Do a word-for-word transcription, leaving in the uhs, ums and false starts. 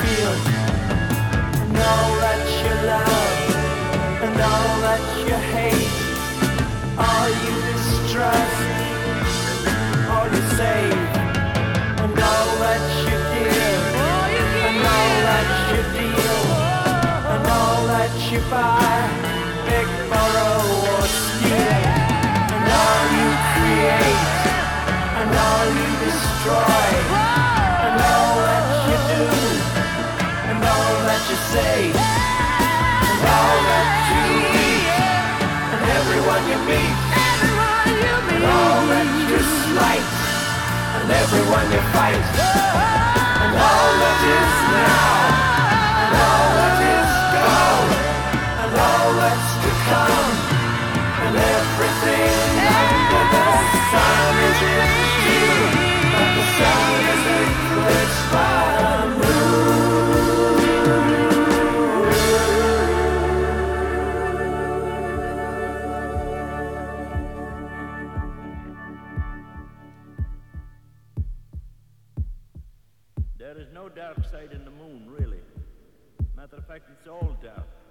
feel, and all that you love, and all that you hate, all you distrust, all you save, and all that you give, and all that you deal, and all that you buy, beg, borrow, or steal, and all you create, and all you destroy, and all that you do, and all that you say, and all that you eat, and everyone you meet, and all that you slight, and everyone you fight, and all that is now, and all that is gone, and all that's to come, and everything under the sun is in you, but the sun is eclipsed by the moon. There is no dark side in the moon, really. Matter of fact, it's all dark.